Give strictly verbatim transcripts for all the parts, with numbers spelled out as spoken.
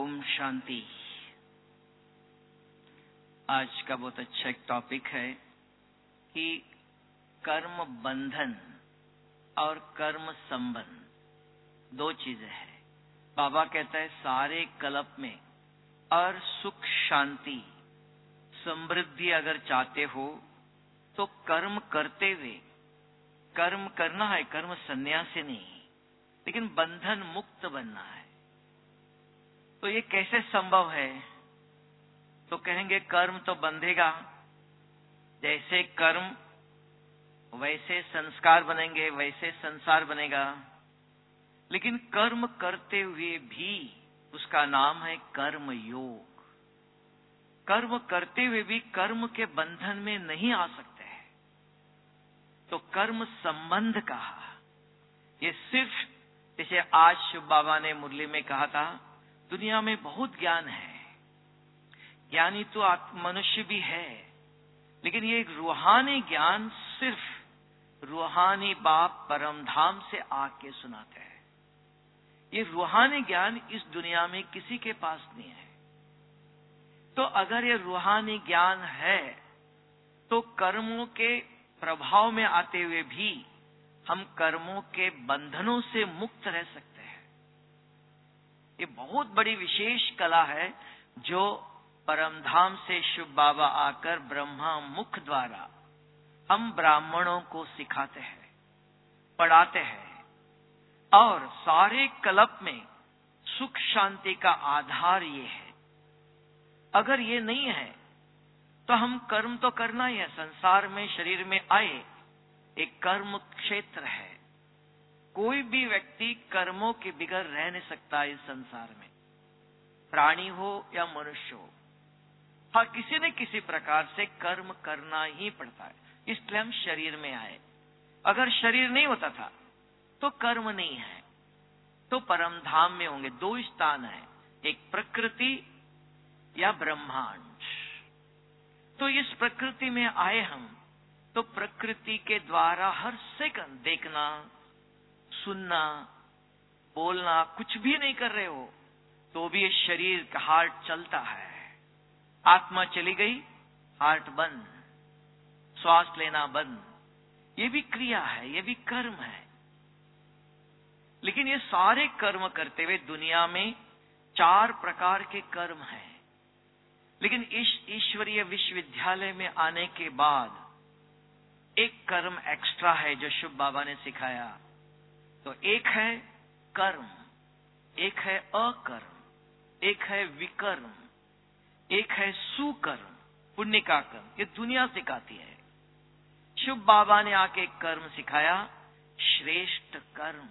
ओम शांति। आज का बहुत अच्छा एक टॉपिक है कि कर्म बंधन और कर्म संबंध दो चीजें हैं। बाबा कहता है सारे कल्प में और सुख शांति समृद्धि अगर चाहते हो तो कर्म करते हुए, कर्म करना है, कर्म संन्यास से नहीं, लेकिन बंधन मुक्त बनना है। तो ये कैसे संभव है? तो कहेंगे कर्म तो बंधेगा, जैसे कर्म वैसे संस्कार बनेंगे, वैसे संसार बनेगा। लेकिन कर्म करते हुए भी उसका नाम है कर्म योग। कर्म करते हुए भी कर्म के बंधन में नहीं आ सकते हैं, तो कर्म संबंध कहा। ये सिर्फ जैसे आज शिव बाबा ने मुरली में कहा था, दुनिया में बहुत ज्ञान है, ज्ञानी तो मनुष्य भी है, लेकिन ये रूहानी ज्ञान सिर्फ रूहानी बाप परम धाम से आके सुनाते हैं। ये रूहानी ज्ञान इस दुनिया में किसी के पास नहीं है। तो अगर ये रूहानी ज्ञान है तो कर्मों के प्रभाव में आते हुए भी हम कर्मों के बंधनों से मुक्त रह सकते हैं। ये बहुत बड़ी विशेष कला है जो परमधाम से शिव बाबा आकर ब्रह्मा मुख द्वारा हम ब्राह्मणों को सिखाते हैं, पढ़ाते हैं। और सारे कल्प में सुख शांति का आधार ये है। अगर ये नहीं है तो हम कर्म तो करना ही है। संसार में, शरीर में आए एक कर्म क्षेत्र है। कोई भी व्यक्ति कर्मों के बिगड़ रह नहीं सकता इस संसार में, प्राणी हो या मनुष्य हो। हाँ, किसी न किसी प्रकार से कर्म करना ही पड़ता है, इसलिए हम शरीर में आए। अगर शरीर नहीं होता था तो कर्म नहीं है, तो परम धाम में होंगे। दो स्थान है, एक प्रकृति या ब्रह्मांड। तो इस प्रकृति में आए हम, तो प्रकृति के द्वारा हर सेकंड देखना, सुनना, बोलना, कुछ भी नहीं कर रहे हो तो भी ये शरीर का हार्ट चलता है। आत्मा चली गई, हार्ट बंद, श्वास लेना बंद। ये भी क्रिया है, ये भी कर्म है। लेकिन ये सारे कर्म करते हुए दुनिया में चार प्रकार के कर्म हैं। लेकिन इस ईश्वरीय विश्वविद्यालय में आने के बाद एक कर्म एक्स्ट्रा है जो शिव बाबा ने सिखाया। तो एक है कर्म, एक है अकर्म, एक है विकर्म, एक है सुकर्म, पुण्य का कर्म। ये दुनिया सिखाती है। शिव बाबा ने आके एक कर्म सिखाया, श्रेष्ठ कर्म।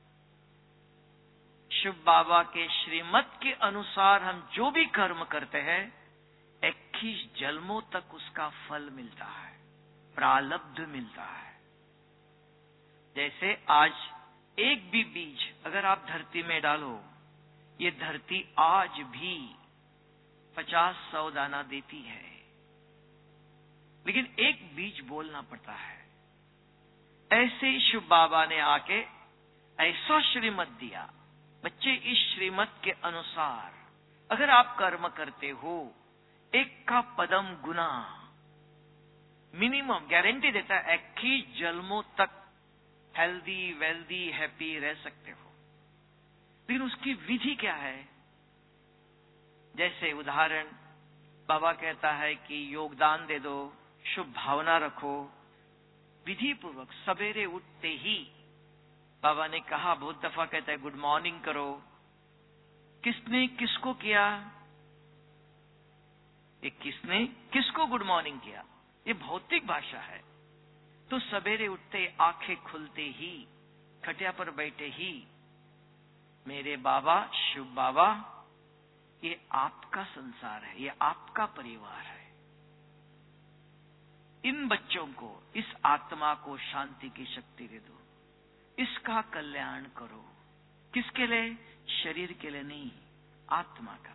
शिव बाबा के श्रीमत के अनुसार हम जो भी कर्म करते हैं, इक्कीस जन्मों तक उसका फल मिलता है, प्रालब्ध मिलता है। जैसे आज एक भी बीज अगर आप धरती में डालो, ये धरती आज भी पचास सौ दाना देती है, लेकिन एक बीज बोलना पड़ता है। ऐसे ही शिव बाबा ने आके ऐसा श्रीमत दिया, बच्चे इस श्रीमत के अनुसार अगर आप कर्म करते हो, एक का पदम गुना मिनिमम गारंटी देता है, इक्कीस जन्मों तक हेल्दी, वेल्दी, हैप्पी रह सकते हो। लेकिन उसकी विधि क्या है? जैसे उदाहरण, बाबा कहता है कि योगदान दे दो, शुभ भावना रखो। विधि पूर्वक सवेरे उठते ही बाबा ने कहा, बहुत दफा कहता है गुड मॉर्निंग करो। किसने किसको किया? ये किसने किसको गुड मॉर्निंग किया? ये भौतिक भाषा है। तो सवेरे उठते आंखें खुलते ही, खटिया पर बैठे ही, मेरे बाबा शिव बाबा, ये आपका संसार है, ये आपका परिवार है। इन बच्चों को, इस आत्मा को शांति की शक्ति दे दो, इसका कल्याण करो। किसके लिए? शरीर के लिए नहीं, आत्मा का।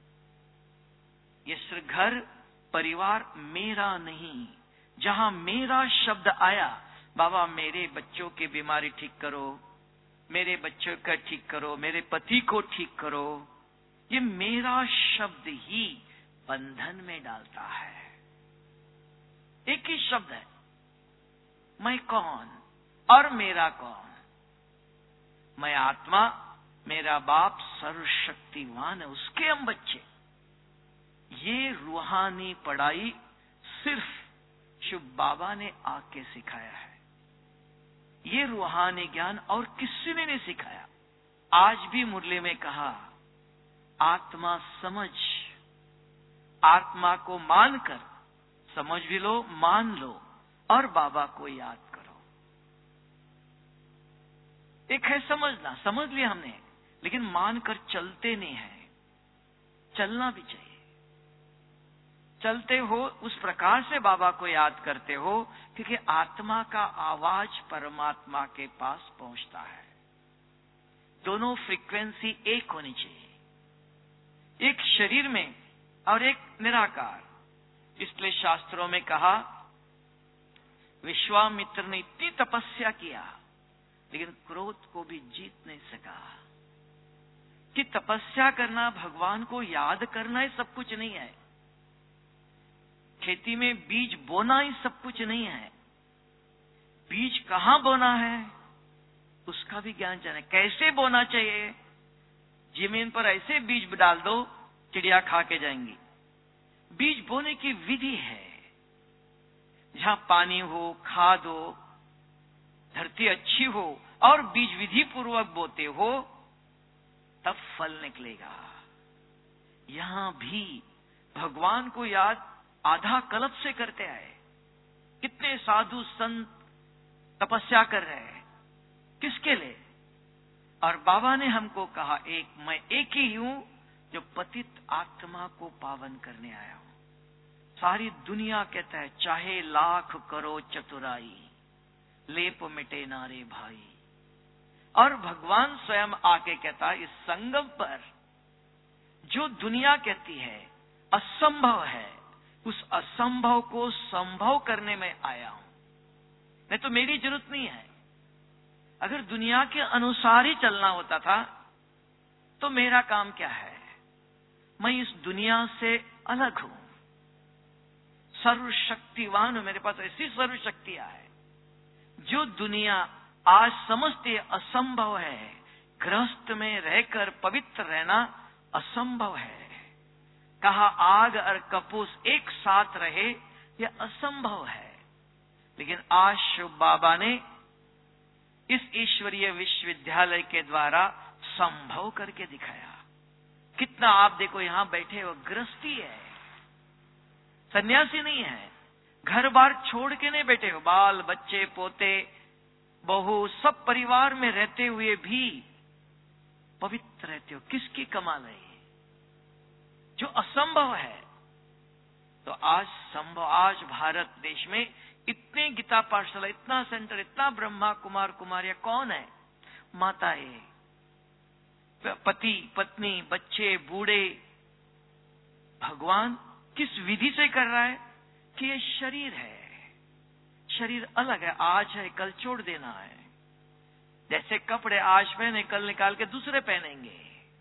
ये सिर्फ घर परिवार मेरा नहीं। जहां मेरा शब्द आया, बाबा मेरे बच्चों की बीमारी ठीक करो, मेरे बच्चों का ठीक करो, मेरे पति को ठीक करो, ये मेरा शब्द ही बंधन में डालता है। एक ही शब्द है, मैं कौन और मेरा कौन। मैं आत्मा, मेरा बाप सर्वशक्तिमान है, उसके हम बच्चे। ये रूहानी पढ़ाई सिर्फ शिव बाबा ने आके सिखाया है। ये रूहानी ज्ञान और किसी ने नहीं सिखाया। आज भी मुरली में कहा, आत्मा समझ, आत्मा को मानकर, समझ भी लो, मान लो और बाबा को याद करो। एक है समझना, समझ लिया हमने, लेकिन मानकर चलते नहीं है। चलना भी चाहिए। चलते हो उस प्रकार से बाबा को याद करते हो, क्योंकि आत्मा का आवाज परमात्मा के पास पहुंचता है। दोनों फ्रीक्वेंसी एक होनी चाहिए, एक शरीर में और एक निराकार। इसलिए शास्त्रों में कहा, विश्वामित्र ने इतनी तपस्या किया लेकिन क्रोध को भी जीत नहीं सका। कि तपस्या करना, भगवान को याद करना ही सब कुछ नहीं है। खेती में बीज बोना ही सब कुछ नहीं है। बीज कहां बोना है उसका भी ज्ञान जाने, कैसे बोना चाहिए। जमीन पर ऐसे बीज डाल दो, चिड़िया खा के जाएंगी। बीज बोने की विधि है, जहां पानी हो, खाद हो, धरती अच्छी हो और बीज विधि पूर्वक बोते हो, तब फल निकलेगा। यहां भी भगवान को याद आधा कल्प से करते आए। कितने साधु संत तपस्या कर रहे हैं, किसके लिए? और बाबा ने हमको कहा, एक मैं एक ही हूं जो पतित आत्मा को पावन करने आया हूं। सारी दुनिया कहता है, चाहे लाख करो चतुराई, लेप मिटे नारे भाई। और भगवान स्वयं आके कहता है, इस संगम पर जो दुनिया कहती है असंभव है, उस असंभव को संभव करने में आया हूं। नहीं तो मेरी जरूरत नहीं है। अगर दुनिया के अनुसार ही चलना होता था तो मेरा काम क्या है? मैं इस दुनिया से अलग हूं, सर्वशक्तिवान हूं। मेरे पास ऐसी सर्वशक्तियां है जो दुनिया आज समझती है असंभव है। गृहस्थ में रहकर पवित्र रहना असंभव है। कहा आग और कपूस एक साथ रहे, यह असंभव है। लेकिन आज शिव बाबा ने इस ईश्वरीय विश्वविद्यालय के द्वारा संभव करके दिखाया। कितना आप देखो, यहां बैठे हो, गृहस्थी है, सन्यासी नहीं है। घर बार छोड़ के नहीं बैठे हो, बाल बच्चे पोते बहू सब परिवार में रहते हुए भी पवित्र रहते हो। किसकी कमाल है? जो असंभव है तो आज संभव। आज भारत देश में इतने गीता पाठशाला, इतना सेंटर, इतना ब्रह्मा कुमार कुमारियां, कौन है? माताएं, पति पत्नी, बच्चे बूढ़े। भगवान किस विधि से कर रहा है कि ये शरीर है, शरीर अलग है, आज है कल छोड़ देना है। जैसे कपड़े आज पहने कल निकाल के दूसरे पहनेंगे।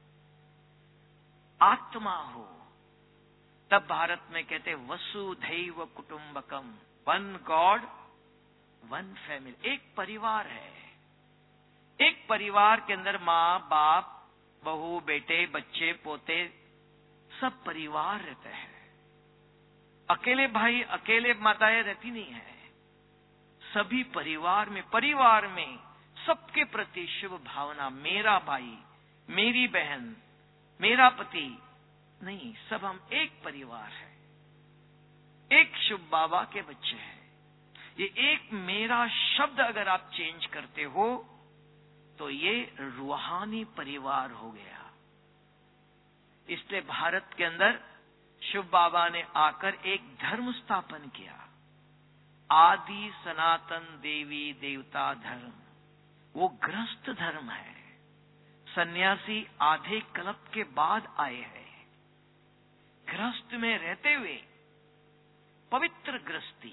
आत्मा हो तब भारत में कहते वसुधैव कुटुंबकम, वन गॉड वन फैमिली। एक परिवार है। एक परिवार के अंदर माँ बाप, बहू बेटे, बच्चे पोते, सब परिवार रहते हैं। अकेले भाई अकेले माताएं रहती नहीं है। सभी परिवार में, परिवार में सबके प्रति शुभ भावना। मेरा भाई, मेरी बहन, मेरा पति नहीं, सब हम एक परिवार है। एक शुभ बाबा के बच्चे हैं। ये एक मेरा शब्द अगर आप चेंज करते हो तो ये रूहानी परिवार हो गया। इसलिए भारत के अंदर शिव बाबा ने आकर एक धर्म स्थापन किया, आदि सनातन देवी देवता धर्म। वो गृहस्थ धर्म है। सन्यासी आधे कल्प के बाद आए हैं। गृहस्थ में रहते हुए पवित्र गृहस्थी,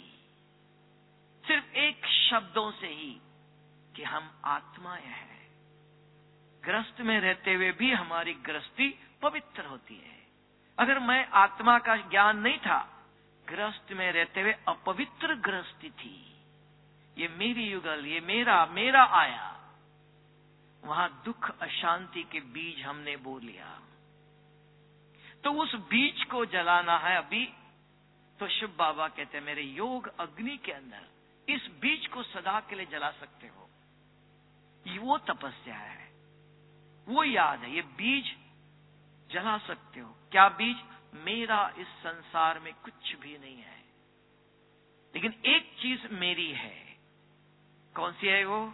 सिर्फ एक शब्दों से ही कि हम आत्माएं हैं। ग्रस्त में रहते हुए भी हमारी गृहस्थी पवित्र होती है। अगर मैं आत्मा का ज्ञान नहीं था, गृहस्थ में रहते हुए अपवित्र गृहस्थी थी, ये मेरी युगल, ये मेरा मेरा आया, वहां दुख अशांति के बीज हमने बो लिया। तो उस बीज को जलाना है अभी। तो शिव बाबा कहते हैं मेरे योग अग्नि के अंदर इस बीज को सदा के लिए जला सकते हो। ये वो तपस्या है, वो याद है, ये बीज जला सकते हो। क्या बीज? मेरा इस संसार में कुछ भी नहीं है, लेकिन एक चीज मेरी है। कौन सी है वो?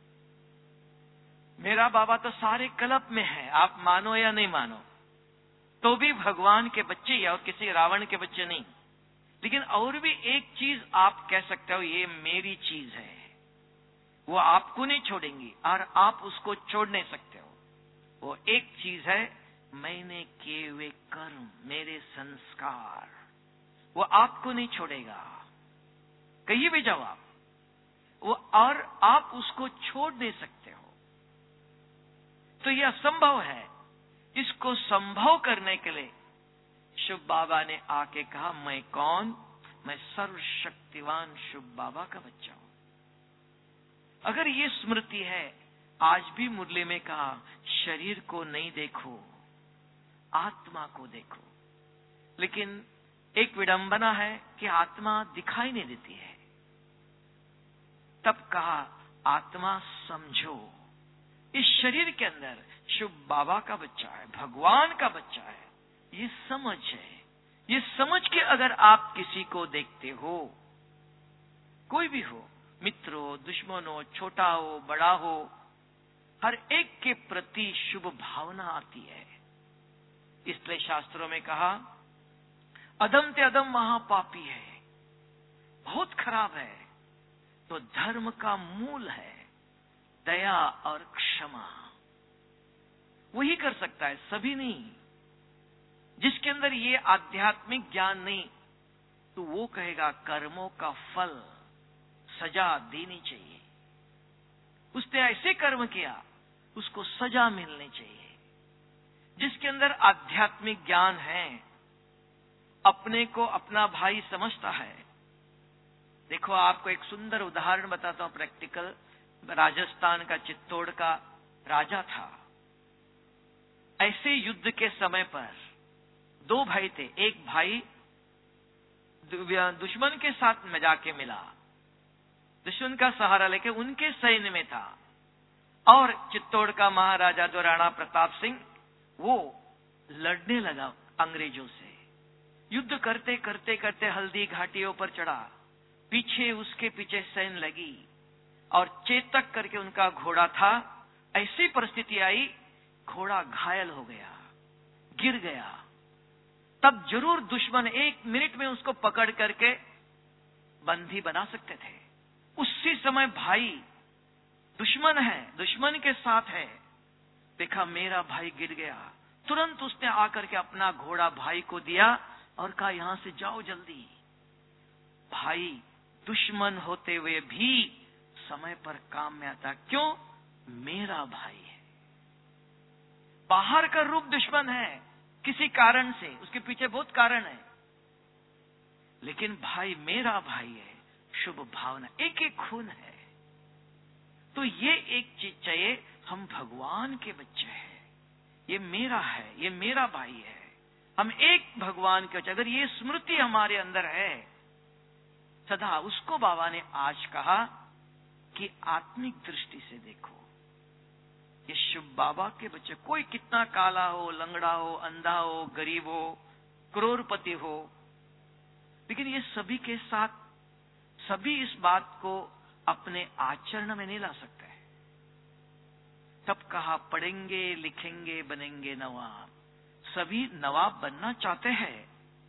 मेरा बाबा तो सारे कल्प में है, आप मानो या नहीं मानो, तो भी भगवान के बच्चे या और किसी रावण के बच्चे नहीं। लेकिन और भी एक चीज आप कह सकते हो, ये मेरी चीज है, वो आपको नहीं छोड़ेंगी और आप उसको छोड़ नहीं सकते हो। वो एक चीज है, मैंने किए हुए कर्म, मेरे संस्कार, वो आपको नहीं छोड़ेगा। कहीं भी जाओ आप, वो और आप उसको छोड़ नहीं सकते हो। तो यह असंभव है। इसको संभव करने के लिए शिव बाबा ने आके कहा, मैं कौन? मैं सर्वशक्तिवान शिव बाबा का बच्चा हूं। अगर ये स्मृति है, आज भी मुरली में कहा, शरीर को नहीं देखो, आत्मा को देखो। लेकिन एक विडंबना है कि आत्मा दिखाई नहीं देती है। तब कहा, आत्मा समझो, इस शरीर के अंदर शिव बाबा का बच्चा है, भगवान का बच्चा है। ये समझ है। ये समझ के अगर आप किसी को देखते हो, कोई भी हो, मित्र हो, दुश्मन हो, छोटा हो, बड़ा हो, हर एक के प्रति शुभ भावना आती है। इसलिए शास्त्रों में कहा, अधम ते अधम महापापी है, बहुत खराब है। तो धर्म का मूल है दया और क्षमा। वही कर सकता है, सभी नहीं। जिसके अंदर ये आध्यात्मिक ज्ञान नहीं, तो वो कहेगा कर्मों का फल, सजा देनी चाहिए। उसने ऐसे कर्म किया, उसको सजा मिलनी चाहिए। जिसके अंदर आध्यात्मिक ज्ञान है, अपने को अपना भाई समझता है। देखो, आपको एक सुंदर उदाहरण बताता हूं, प्रैक्टिकल। राजस्थान का चित्तौड़ का राजा था। ऐसे युद्ध के समय पर दो भाई थे। एक भाई दुश्मन के साथ में जाके मिला, दुश्मन का सहारा लेके उनके सैन्य में था। और चित्तौड़ का महाराजा जो राणा प्रताप सिंह, वो लड़ने लगा अंग्रेजों से। युद्ध करते करते करते हल्दी घाटियों पर चढ़ा, पीछे उसके पीछे सैन्य लगी और चेतक करके उनका घोड़ा था। ऐसी परिस्थिति आई, घोड़ा घायल हो गया, गिर गया। तब जरूर दुश्मन एक मिनट में उसको पकड़ करके बंदी बना सकते थे। उसी समय भाई दुश्मन है, दुश्मन के साथ है, देखा मेरा भाई गिर गया, तुरंत उसने आकर के अपना घोड़ा भाई को दिया और कहा, यहां से जाओ जल्दी। भाई दुश्मन होते हुए भी समय पर काम में आता। क्यों? मेरा भाई है। बाहर का रूप दुश्मन है किसी कारण से, उसके पीछे बहुत कारण है, लेकिन भाई मेरा भाई है, शुभ भावना, एक एक खून है। तो ये एक चीज चाहिए, हम भगवान के बच्चे हैं, ये मेरा है, ये मेरा भाई है, हम एक भगवान के बच्चे। अगर ये स्मृति हमारे अंदर है सदा, उसको बाबा ने आज कहा कि आत्मिक दृष्टि से देखो। ये शिव बाबा के बच्चे, कोई कितना काला हो, लंगड़ा हो, अंधा हो, गरीब हो, करोड़पति हो, लेकिन ये सभी के साथ सभी इस बात को अपने आचरण में नहीं ला सकते। तब कहा, पढ़ेंगे लिखेंगे बनेंगे नवाब। सभी नवाब बनना चाहते हैं,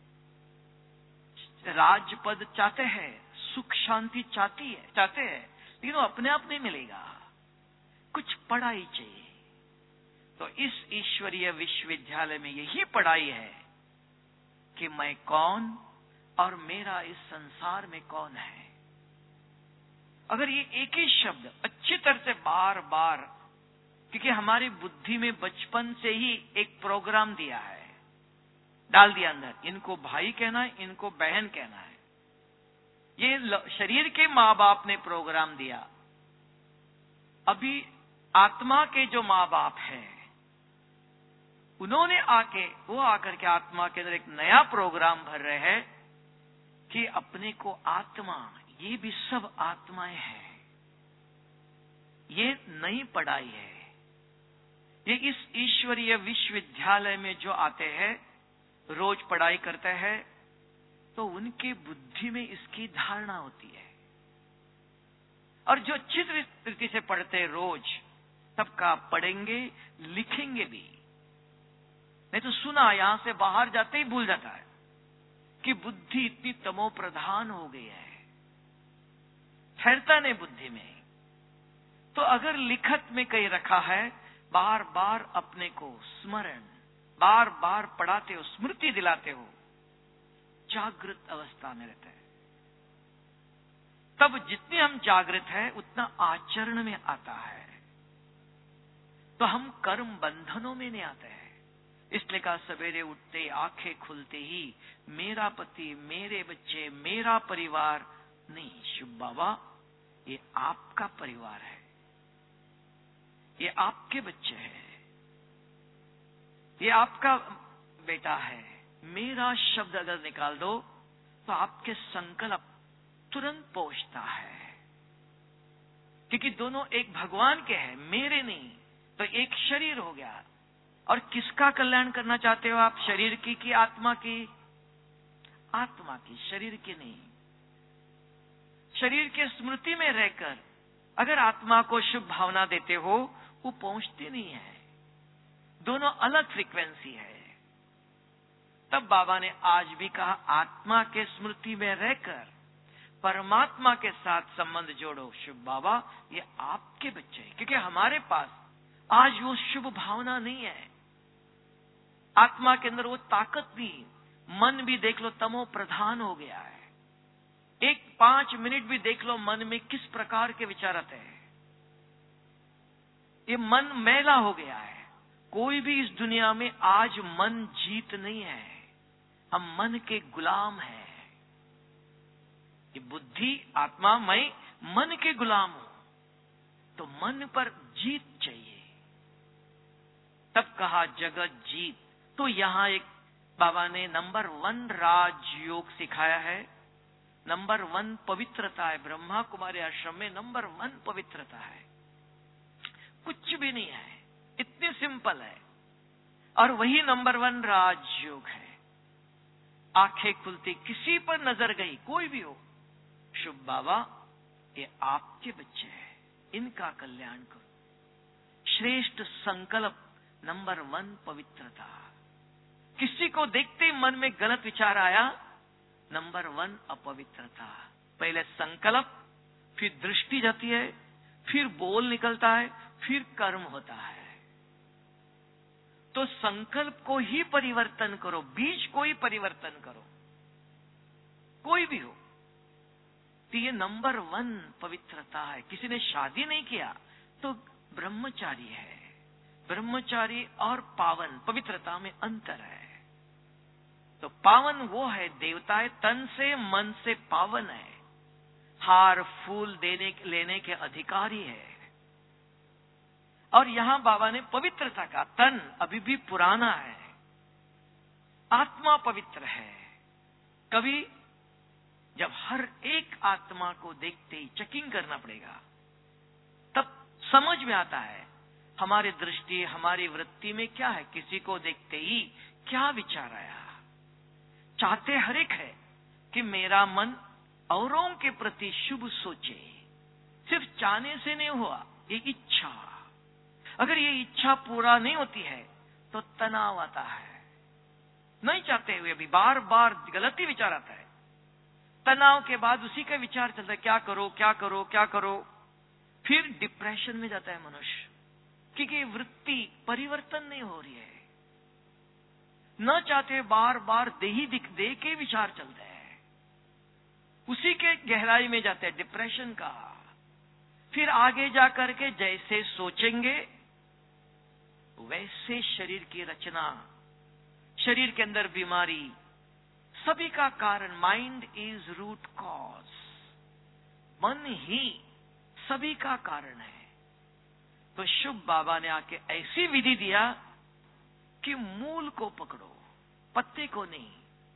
राजपद चाहते हैं, सुख शांति चाहती है चाहते हैं, लेकिन वो अपने आप नहीं मिलेगा, कुछ पढ़ाई चाहिए। तो इस ईश्वरीय विश्वविद्यालय में यही पढ़ाई है कि मैं कौन और मेरा इस संसार में कौन है। अगर ये एक ही शब्द अच्छी तरह से बार बार क्योंकि हमारी बुद्धि में बचपन से ही एक प्रोग्राम दिया है, डाल दिया अंदर, इनको भाई कहना है, इनको बहन कहना है। ये शरीर के माँ बाप ने प्रोग्राम दिया। अभी आत्मा के जो माँ बाप हैं, उन्होंने आके वो आकर के आत्मा के अंदर एक नया प्रोग्राम भर रहे हैं कि अपने को आत्मा, ये भी सब आत्माएं हैं। ये नई पढ़ाई है। ये इस ईश्वरीय विश्वविद्यालय में जो आते हैं, रोज पढ़ाई करते हैं, तो उनके बुद्धि में इसकी धारणा होती है। और जो अच्छी तरीके से पढ़ते रोज, सबका पढ़ेंगे, लिखेंगे भी। नहीं तो सुना, यहां से बाहर जाते ही भूल जाता है कि बुद्धि इतनी तमो प्रधान हो गई है, ठहरता नहीं बुद्धि में। तो अगर लिखत में कहीं रखा है, बार बार अपने को स्मरण, बार बार पढ़ाते हो, स्मृति दिलाते हो, जागृत अवस्था में रहते हैं। तब जितने हम जागृत हैं, उतना आचरण में आता है। तो हम कर्म बंधनों में नहीं आते हैं। इसलिए कहा सवेरे उठते आंखें खुलते ही मेरा पति, मेरे बच्चे, मेरा परिवार नहीं। शुभ बाबा, ये आपका परिवार है, ये आपके बच्चे हैं, ये आपका बेटा है। मेरा शब्द अगर निकाल दो तो आपके संकल्प तुरंत पहुंचता है, क्योंकि दोनों एक भगवान के हैं, मेरे नहीं। तो एक शरीर हो गया। और किसका कल्याण करना चाहते हो आप? शरीर की कि आत्मा की? आत्मा की, शरीर की नहीं। शरीर के स्मृति में रहकर अगर आत्मा को शुभ भावना देते हो, वो पहुंचती नहीं है। दोनों अलग फ्रीक्वेंसी है। तब बाबा ने आज भी कहा, आत्मा के स्मृति में रहकर परमात्मा के साथ संबंध जोड़ो। शुभ बाबा, ये आपके बच्चे हैं, क्योंकि हमारे पास आज वो शुभ भावना नहीं है। आत्मा के अंदर वो ताकत भी, मन भी देख लो तमो प्रधान हो गया है। एक पांच मिनट भी देख लो मन में किस प्रकार के विचार आते हैं। ये मन मैला हो गया है। कोई भी इस दुनिया में आज मन जीत नहीं है। हम मन के गुलाम हैं। ये बुद्धि, आत्मा, मैं मन के गुलाम हूं। तो मन पर जीत चाहिए। तब कहा जगत जीत। तो यहां एक बाबा ने नंबर वन राजयोग सिखाया है। नंबर वन पवित्रता है। ब्रह्मा कुमारी आश्रम में नंबर वन पवित्रता है। कुछ भी नहीं है, इतनी सिंपल है। और वही नंबर वन राजयोग है। आंखें खुलती, किसी पर नजर गई, कोई भी हो, शुभ बाबा, ये आपके बच्चे हैं, इनका कल्याण करो। श्रेष्ठ संकल्प नंबर वन पवित्रता। किसी को देखते ही मन में गलत विचार आया, नंबर वन अपवित्रता। पहले संकल्प, फिर दृष्टि जाती है, फिर बोल निकलता है, फिर कर्म होता है। तो संकल्प को ही परिवर्तन करो, बीज को ही परिवर्तन करो, कोई भी हो। तो ये नंबर वन पवित्रता है। किसी ने शादी नहीं किया तो ब्रह्मचारी है। ब्रह्मचारी और पावन, पवित्रता में अंतर है। तो पावन वो है, देवताएं तन से मन से पावन है, हार फूल देने लेने के अधिकारी है। और यहां बाबा ने पवित्रता का, तन अभी भी पुराना है, आत्मा पवित्र है। कभी जब हर एक आत्मा को देखते ही चेकिंग करना पड़ेगा, तब समझ में आता है हमारी दृष्टि, हमारी वृत्ति में क्या है। किसी को देखते ही क्या विचार आया। चाहते हर एक है कि मेरा मन औरों के प्रति शुभ सोचे। सिर्फ चाहने से नहीं हुआ, ये इच्छा। अगर ये इच्छा पूरा नहीं होती है तो तनाव आता है। नहीं चाहते हुए भी बार बार गलती विचार आता है। तनाव के बाद उसी का विचार चलता है, क्या करो क्या करो क्या करो। फिर डिप्रेशन में जाता है मनुष्य, क्योंकि वृत्ति परिवर्तन नहीं हो रही है। न चाहते बार बार देही दिख दे के विचार चलते हैं, उसी के गहराई में जाते हैं डिप्रेशन का। फिर आगे जाकर के जैसे सोचेंगे वैसे शरीर की रचना, शरीर के अंदर बीमारी, सभी का कारण माइंड इज रूट कॉज। मन ही सभी का कारण है। तो शुभ बाबा ने आके ऐसी विधि दिया कि मूल को पकड़ो, पत्ते को नहीं।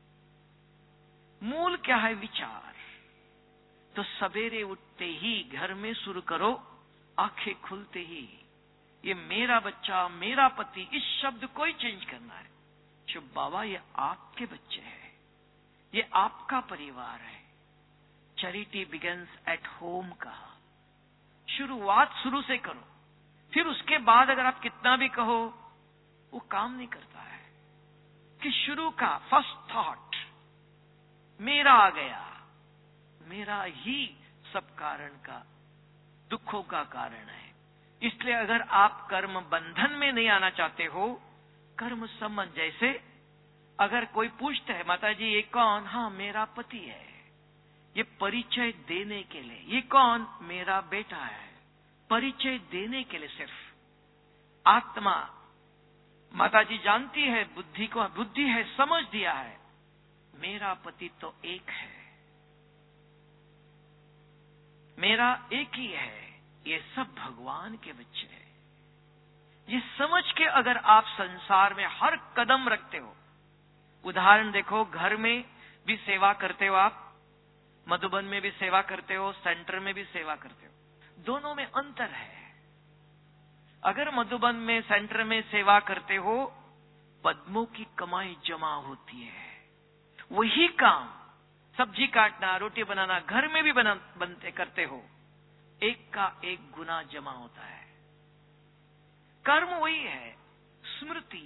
मूल क्या है? विचार। तो सवेरे उठते ही घर में शुरू करो, आंखें खुलते ही ये मेरा बच्चा, मेरा पति, इस शब्द को ही चेंज करना है। शुभ बाबा, ये आपके बच्चे हैं, ये आपका परिवार है। चैरिटी बिगिंस एट होम का शुरुआत शुरू से करो। फिर उसके बाद अगर आप कितना भी कहो वो काम नहीं करता है। कि शुरू का फर्स्ट थॉट मेरा आ गया, मेरा ही सब कारण का, दुखों का कारण है। इसलिए अगर आप कर्म बंधन में नहीं आना चाहते हो, कर्म संबंध, जैसे अगर कोई पूछता है माता जी ये कौन? हाँ मेरा पति है। ये परिचय देने के लिए। ये कौन? मेरा बेटा है। परिचय देने के लिए सिर्फ। आत्मा माता जी जानती है, बुद्धि को बुद्धि है, समझ दिया है मेरा पति तो एक है, मेरा एक ही है, ये सब भगवान के बच्चे हैं। ये समझ के अगर आप संसार में हर कदम रखते हो, उदाहरण देखो, घर में भी सेवा करते हो आप, मधुबन में भी सेवा करते हो, सेंटर में भी सेवा करते हो, दोनों में अंतर है। अगर मधुबन में, सेंटर में सेवा करते हो, पद्मों की कमाई जमा होती है। वही काम सब्जी काटना, रोटी बनाना घर में भी बना बनते करते हो, एक का एक गुना जमा होता है। कर्म वही है, स्मृति।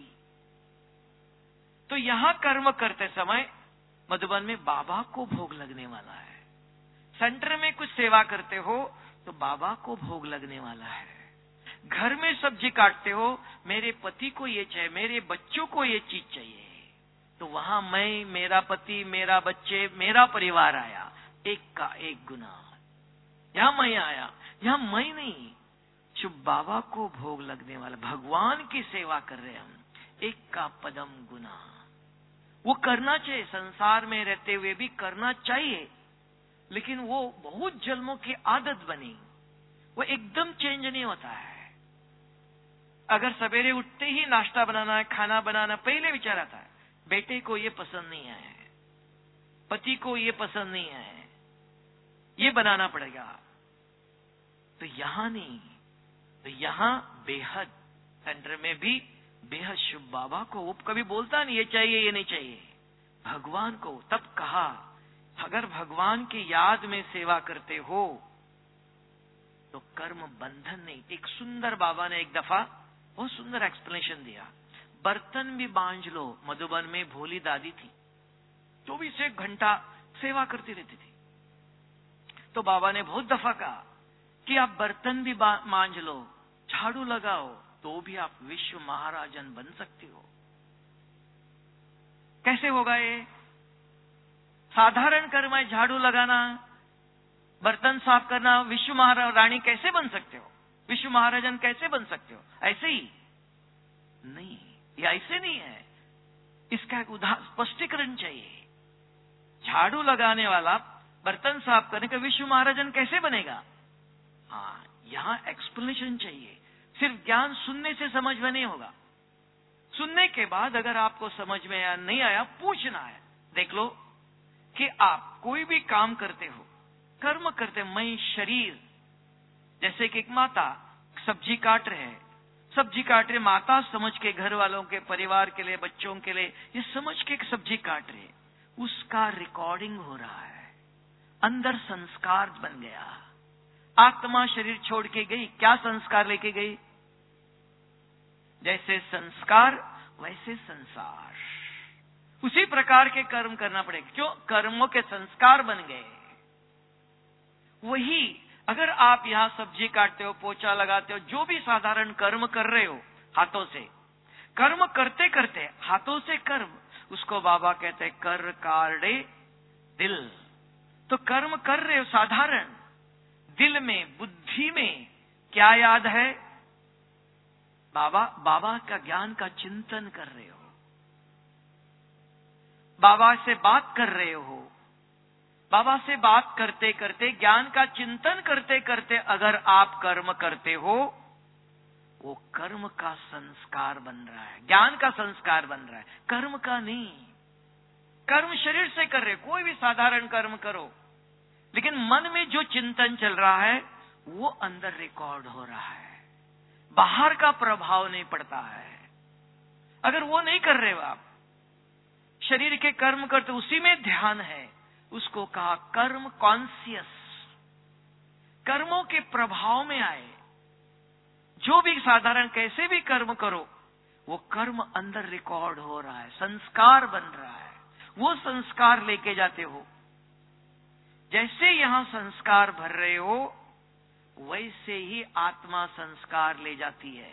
तो यहां कर्म करते समय मधुबन में बाबा को भोग लगने वाला है, सेंटर में कुछ सेवा करते हो तो बाबा को भोग लगने वाला है। घर में सब्जी काटते हो, मेरे पति को ये चाहिए, मेरे बच्चों को ये चीज चाहिए, तो वहां मैं, मेरा पति, मेरा बच्चे, मेरा परिवार आया, एक का एक गुना। यहां मैं आया, यहां मैं नहीं, शुभ बाबा को भोग लगने वाला, भगवान की सेवा कर रहे हम, एक का पदम गुना। वो करना चाहिए, संसार में रहते हुए भी करना चाहिए, लेकिन वो बहुत जन्मों की आदत बनी, वो एकदम चेंज नहीं होता है। अगर सवेरे उठते ही नाश्ता बनाना है, खाना बनाना, पहले विचार आता है बेटे को ये पसंद नहीं है, पति को ये पसंद नहीं है, ये बनाना पड़ेगा। तो यहां नहीं, तो यहां बेहद, सेंटर में भी बेहद शुभ बाबा को, वो कभी बोलता नहीं ये चाहिए ये नहीं चाहिए, भगवान को। तब कहा अगर भगवान की याद में सेवा करते हो तो कर्म बंधन नहीं। एक सुंदर बाबा ने एक दफा बहुत सुंदर एक्सप्लेनेशन दिया, बर्तन भी बांझ लो। मधुबन में भोली दादी थी, चौबीस एक घंटा सेवा करती रहती थी। तो बाबा ने बहुत दफा कहा कि आप बर्तन भी मांझ लो, झाड़ू लगाओ, तो भी आप विश्व महाराजन बन सकती हो। कैसे होगा ये? साधारण कर्म है, झाड़ू लगाना, बर्तन साफ करना, विश्व महारानी कैसे बन सकते हो? विश्व महाराजन कैसे बन सकते हो? ऐसे ही नहीं, ये ऐसे नहीं है। इसका एक उदाहरण, स्पष्टीकरण चाहिए। झाड़ू लगाने वाला बर्तन साफ करने का विश्व महाराजन कैसे बनेगा? हाँ, यहां एक्सप्लेनेशन चाहिए। सिर्फ ज्ञान सुनने से समझ में नहीं होगा। सुनने के बाद अगर आपको समझ में आया, नहीं आया, पूछना है। देख लो कि आप कोई भी काम करते हो, कर्म करते, मैं शरीर, जैसे कि एक माता सब्जी काट रहे हैं, सब्जी काट रहे, माता समझ के घर वालों के, परिवार के लिए, बच्चों के लिए, ये समझ के एक सब्जी काट रहे, उसका रिकॉर्डिंग हो रहा है, अंदर संस्कार बन गया। आत्मा शरीर छोड़ के गई, क्या संस्कार लेके गई? जैसे संस्कार वैसे संसार। उसी प्रकार के कर्म करना पड़ेगा। क्यों? कर्मों के संस्कार बन गए। वही अगर आप यहां सब्जी काटते हो, पोछा लगाते हो, जो भी साधारण कर्म कर रहे हो हाथों से, कर्म करते करते हाथों से कर्म, उसको बाबा कहते हैं कर कार्डे दिल। तो कर्म कर रहे हो साधारण, दिल में, बुद्धि में क्या याद है? बाबा बाबा का ज्ञान का चिंतन कर रहे हो, बाबा से बात कर रहे हो, बाबा से बात करते करते, ज्ञान का चिंतन करते करते अगर आप कर्म करते हो, वो कर्म का संस्कार बन रहा है, ज्ञान का संस्कार बन रहा है, कर्म का नहीं। कर्म शरीर से कर रहे, कोई भी साधारण कर्म करो, लेकिन मन में जो चिंतन चल रहा है वो अंदर रिकॉर्ड हो रहा है, बाहर का प्रभाव नहीं पड़ता है। अगर वो नहीं कर रहे हो आप, शरीर के कर्म करते उसी में ध्यान है, उसको कहा कर्म कॉन्शियस। कर्मों के प्रभाव में आए, जो भी साधारण कैसे भी कर्म करो, वो कर्म अंदर रिकॉर्ड हो रहा है, संस्कार बन रहा है, वो संस्कार लेके जाते हो। जैसे यहां संस्कार भर रहे हो, वैसे ही आत्मा संस्कार ले जाती है।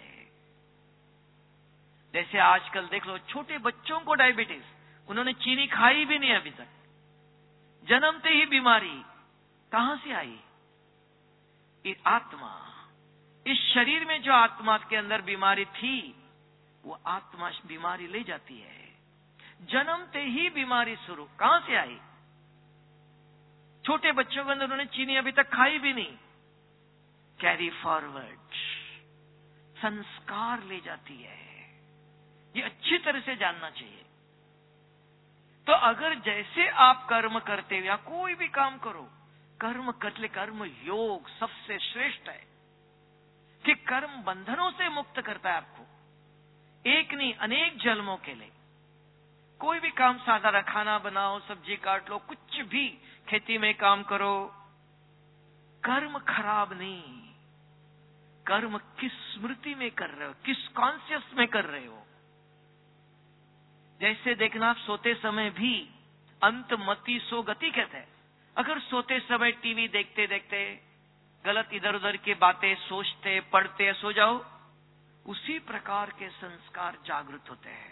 जैसे आजकल देख लो, छोटे बच्चों को डायबिटीज, उन्होंने चीनी खाई भी नहीं अभी तक, जन्मते ही बीमारी कहां से आई? ये आत्मा, इस शरीर में जो आत्मा के अंदर बीमारी थी, वो आत्मा बीमारी ले जाती है। जन्मते ही बीमारी शुरू, कहां से आई? छोटे बच्चों के अंदर उन्होंने चीनी अभी तक खाई भी नहीं, कैरी फॉरवर्ड, संस्कार ले जाती है। ये अच्छी तरह से जानना चाहिए। तो अगर जैसे आप कर्म करते हो या कोई भी काम करो, कर्म करते, कर्म योग सबसे श्रेष्ठ है कि कर्म बंधनों से मुक्त करता है आपको, एक नहीं अनेक जन्मों के लिए। कोई भी काम, साधारण खाना बनाओ, सब्जी काट लो, कुछ भी खेती में काम करो, कर्म खराब नहीं। कर्म किस स्मृति में कर रहे हो, किस कॉन्शियस में कर रहे हो। जैसे देखना, आप सोते समय भी अंत मति सो गति कहते हैं। अगर सोते समय टीवी देखते देखते गलत इधर उधर की बातें सोचते पढ़ते सो जाओ, उसी प्रकार के संस्कार जागृत होते हैं।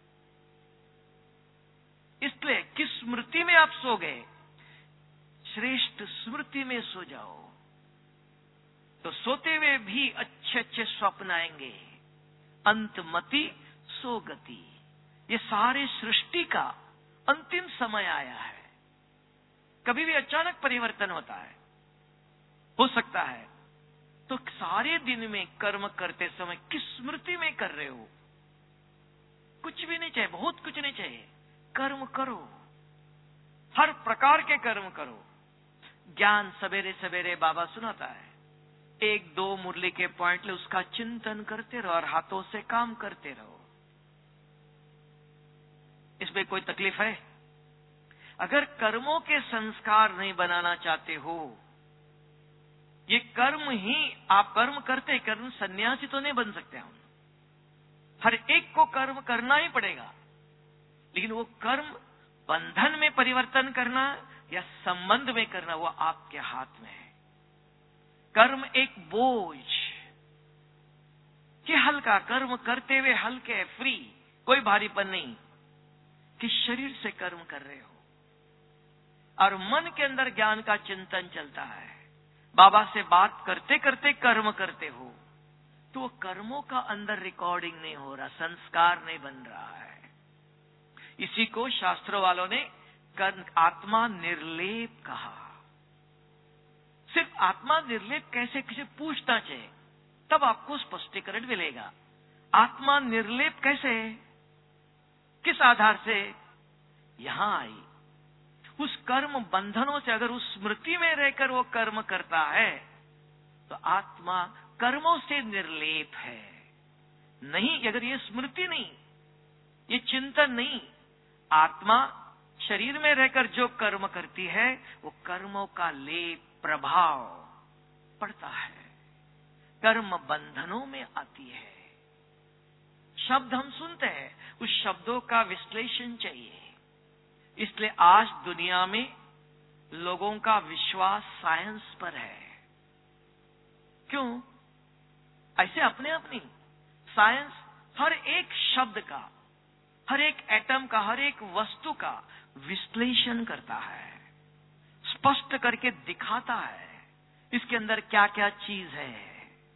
इसलिए किस स्मृति में आप सो गए, श्रेष्ठ स्मृति में सो जाओ, तो सोते हुए भी अच्छे अच्छे स्वप्न आएंगे। अंतमति सो गति, ये सारे सृष्टि का अंतिम समय आया है। कभी भी अचानक परिवर्तन होता है, हो सकता है। तो सारे दिन में कर्म करते समय किस स्मृति में कर रहे हो? कुछ भी नहीं चाहिए, बहुत कुछ नहीं चाहिए, कर्म करो, हर प्रकार के कर्म करो। ज्ञान सवेरे सवेरे बाबा सुनाता है, एक दो मुरली के पॉइंट ले, उसका चिंतन करते रहो और हाथों से काम करते रहो। इसमें कोई तकलीफ है? अगर कर्मों के संस्कार नहीं बनाना चाहते हो, ये कर्म ही आप कर्म करते, कर्म सन्यासी तो नहीं बन सकते हम। हर एक को कर्म करना ही पड़ेगा, लेकिन वो कर्म बंधन में परिवर्तन करना या संबंध में करना, वो आपके हाथ में है। कर्म एक बोझ कि हल्का कर्म करते हुए हल्के, फ्री, कोई भारीपन नहीं, कि शरीर से कर्म कर रहे हो और मन के अंदर ज्ञान का चिंतन चलता है, बाबा से बात करते करते कर्म करते हो, तो वो कर्मों का अंदर रिकॉर्डिंग नहीं हो रहा, संस्कार नहीं बन रहा है। इसी को शास्त्रों वालों ने आत्मा निर्लेप कहा। सिर्फ आत्मा निर्लेप कैसे, किसी पूछना चाहिए, तब आपको स्पष्टीकरण मिलेगा। आत्मा निर्लेप कैसे, किस आधार से यहां आई? उस कर्म बंधनों से, अगर उस स्मृति में रहकर वो कर्म करता है, तो आत्मा कर्मों से निर्लेप है। नहीं, अगर ये स्मृति नहीं, ये चिंतन नहीं, आत्मा शरीर में रहकर जो कर्म करती है, वो कर्मों का लेप, प्रभाव पड़ता है, कर्म बंधनों में आती है। शब्द हम सुनते हैं, उस शब्दों का विश्लेषण चाहिए। इसलिए आज दुनिया में लोगों का विश्वास साइंस पर है। क्यों? ऐसे अपने अपनी साइंस हर एक शब्द का, हर एक एटम का, हर एक वस्तु का विश्लेषण करता है, स्पष्ट करके दिखाता है इसके अंदर क्या क्या चीज है।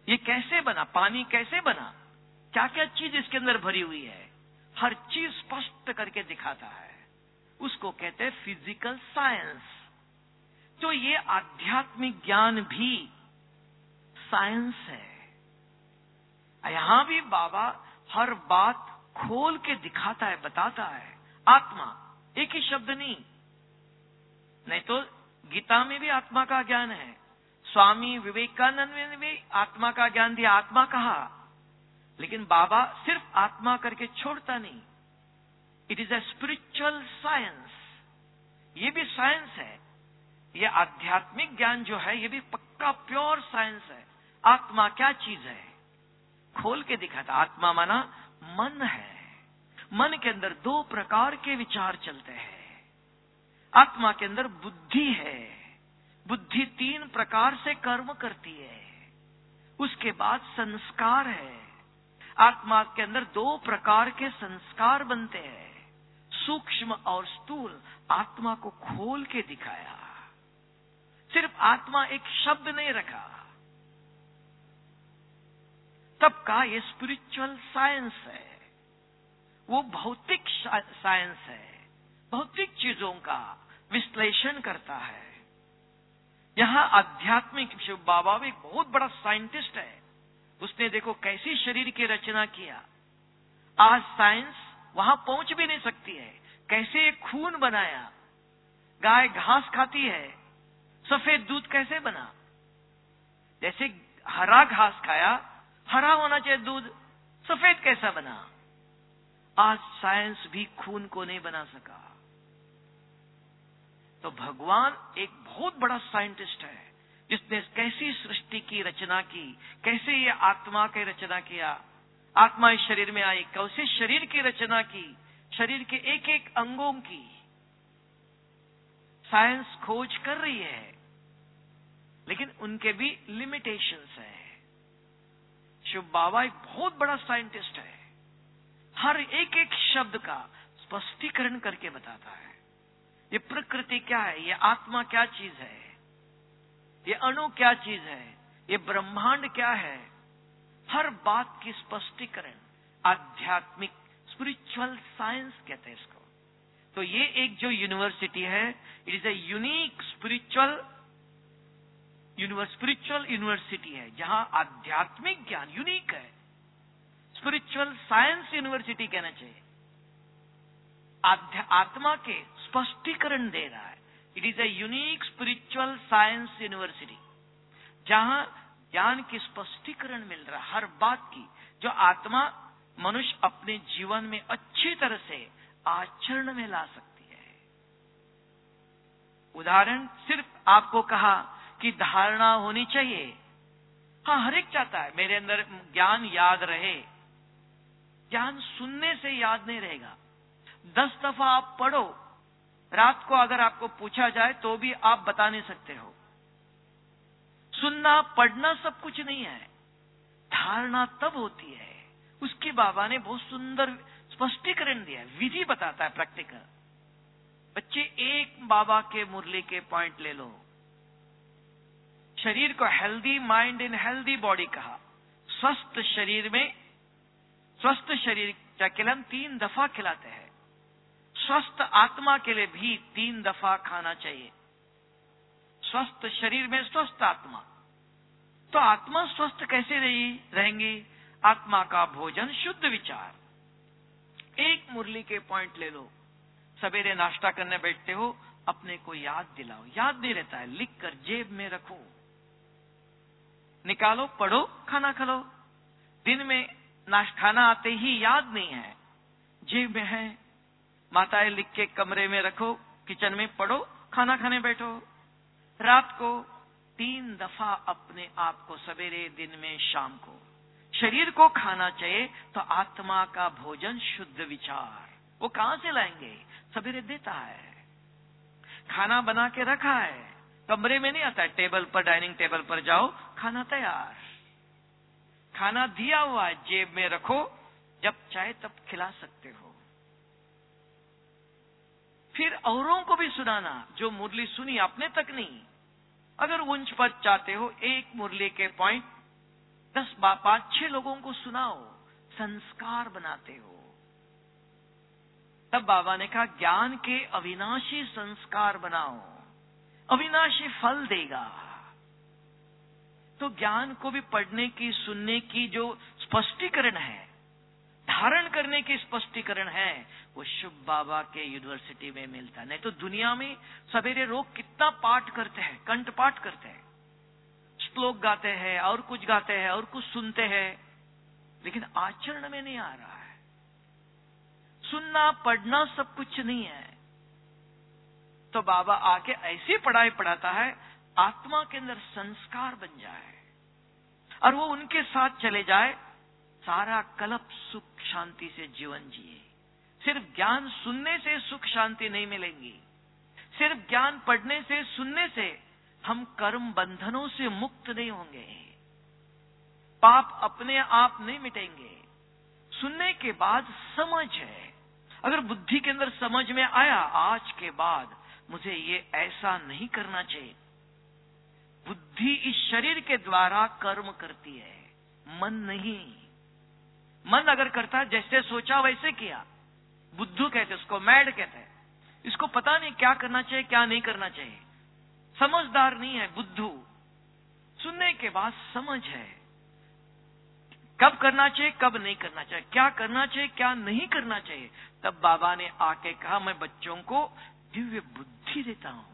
ये कैसे बना, पानी कैसे बना, क्या क्या चीज इसके अंदर भरी हुई है, हर चीज स्पष्ट करके दिखाता है। उसको कहते हैं फिजिकल साइंस। तो ये आध्यात्मिक ज्ञान भी साइंस है। यहां भी बाबा हर बात खोल के दिखाता है, बताता है। आत्मा, एक ही शब्द नहीं, नहीं तो गीता में भी आत्मा का ज्ञान है। स्वामी विवेकानंद ने भी आत्मा का ज्ञान दिया, आत्मा कहा, लेकिन बाबा सिर्फ आत्मा करके छोड़ता नहीं। It is a spiritual science. ये भी साइंस है। ये आध्यात्मिक ज्ञान जो है ये भी पक्का प्योर साइंस है। आत्मा क्या चीज है खोल के दिखाता। आत्मा माना मन है। मन के अंदर दो प्रकार के विचार चलते हैं। आत्मा के अंदर बुद्धि है। बुद्धि तीन प्रकार से कर्म करती है। उसके बाद संस्कार है। आत्मा के अंदर दो प्रकार के संस्कार बनते हैं, सूक्ष्म और स्थूल। आत्मा को खोल के दिखाया। सिर्फ आत्मा एक शब्द नहीं रखा। तब का ये स्पिरिचुअल साइंस है। वो भौतिक साइंस है, भौतिक चीजों का विश्लेषण करता है। यहां आध्यात्मिक शिव बाबा भी एक बहुत बड़ा साइंटिस्ट है। उसने देखो कैसी शरीर की रचना किया। आज साइंस वहां पहुंच भी नहीं सकती है। कैसे खून बनाया, गाय घास खाती है, सफेद दूध कैसे बना। जैसे हरा घास खाया, हरा होना चाहिए दूध, सफेद कैसा बना। आज साइंस भी खून को नहीं बना सका। तो भगवान एक बहुत बड़ा साइंटिस्ट है जिसने कैसी सृष्टि की रचना की, कैसे ये आत्मा की रचना किया। आत्मा इस शरीर में आई, कैसे शरीर की रचना की, शरीर के एक एक अंगों की साइंस खोज कर रही है, लेकिन उनके भी लिमिटेशंस है। शिव बाबा एक बहुत बड़ा साइंटिस्ट है। हर एक एक शब्द का स्पष्टीकरण करके बताता है। ये प्रकृति क्या है, ये आत्मा क्या चीज है, ये अणु क्या चीज है, ये ब्रह्मांड क्या है। हर बात की स्पष्टीकरण आध्यात्मिक स्पिरिचुअल साइंस कहते हैं इसको। तो ये एक जो यूनिवर्सिटी है, it is a unique spiritual universe spiritual university है जहां आध्यात्मिक ज्ञान यूनिक है। स्पिरिचुअल साइंस यूनिवर्सिटी कहना चाहिए। आत्मा के स्पष्टीकरण दे रहा है। It is a unique spiritual science university जहां ज्ञान की स्पष्टीकरण मिल रहा है हर बात की, जो आत्मा मनुष्य अपने जीवन में अच्छी तरह से आचरण में ला सकती है। उदाहरण सिर्फ आपको कहा कि धारणा होनी चाहिए। हाँ, हर एक चाहता है मेरे अंदर ज्ञान याद रहे। ज्ञान सुनने से याद नहीं रहेगा। दस दफा आप पढ़ो, रात को अगर आपको पूछा जाए तो भी आप बता नहीं सकते हो। सुनना पढ़ना सब कुछ नहीं है, धारणा तब होती है। उसके बाबा ने बहुत सुंदर स्पष्टीकरण दिया है, विधि बताता है प्रैक्टिकल। बच्चे एक बाबा के मुरली के पॉइंट ले लो। शरीर को healthy mind in healthy body कहा। स्वस्थ शरीर में स्वस्थ शरीर का केवल तीन दफा खिलाते हैं। स्वस्थ आत्मा के लिए भी तीन दफा खाना चाहिए। स्वस्थ शरीर में स्वस्थ आत्मा। तो आत्मा स्वस्थ कैसे रही रहेंगी? आत्मा का भोजन शुद्ध विचार। एक मुरली के पॉइंट ले लो। सवेरे नाश्ता करने बैठते हो, अपने को याद दिलाओ। याद नहीं रहता है, लिख कर जेब में रखो, निकालो, पढ़ो, खाना खा लो। दिन में नाश्ता खाना आते ही याद नहीं है, जेब में है, माताएं लिख के कमरे में रखो, किचन में पढ़ो, खाना खाने बैठो। रात को तीन दफा अपने आप को सवेरे, दिन में, शाम को शरीर को खाना चाहिए। तो आत्मा का भोजन शुद्ध विचार वो कहां से लाएंगे? सवेरे देता है। खाना बना के रखा है, कमरे में नहीं आता है, टेबल पर, डाइनिंग टेबल पर जाओ, खाना तैयार। खाना दिया हुआ है, जेब में रखो, जब चाहे तब खिला सकते हो। फिर औरों को भी सुनाना। जो मुरली सुनी अपने तक नहीं, अगर उंच पर चाहते हो, एक मुरली के पॉइंट दस पांच छह लोगों को सुनाओ, संस्कार बनाते हो। तब बाबा ने कहा ज्ञान के अविनाशी संस्कार बनाओ, अविनाशी फल देगा। तो ज्ञान को भी पढ़ने की, सुनने की जो स्पष्टीकरण है, धारण करने की स्पष्टीकरण है, वो शुभ बाबा के यूनिवर्सिटी में मिलता। नहीं तो दुनिया में सवेरे लोग कितना पाठ करते हैं, कंठ पाठ करते हैं, श्लोक गाते हैं और कुछ गाते हैं और कुछ सुनते हैं, लेकिन आचरण में नहीं आ रहा है। सुनना पढ़ना सब कुछ नहीं है। तो बाबा आके ऐसी पढ़ाई पढ़ाता है, आत्मा के अंदर संस्कार बन जाए और वो उनके साथ चले जाए, सारा कल्प सुख शांति से जीवन जिए। सिर्फ ज्ञान सुनने से सुख शांति नहीं मिलेंगी, सिर्फ ज्ञान पढ़ने से, सुनने से हम कर्म बंधनों से मुक्त नहीं होंगे, पाप अपने आप नहीं मिटेंगे। सुनने के बाद समझ है, अगर बुद्धि के अंदर समझ में आया आज के बाद मुझे ये ऐसा नहीं करना चाहिए। बुद्धि इस शरीर के द्वारा कर्म करती है, मन नहीं। मन अगर करता है, जैसे सोचा वैसे किया, बुद्धू कहते उसको, मैड कहते हैं। इसको पता नहीं क्या करना चाहिए क्या नहीं करना चाहिए, समझदार नहीं है बुद्धू। सुनने के बाद समझ है, कब करना चाहिए कब नहीं करना चाहिए, क्या करना चाहिए क्या नहीं करना चाहिए। तब बाबा ने आके कहा मैं बच्चों को दिव्य बुद्धि देता हूं,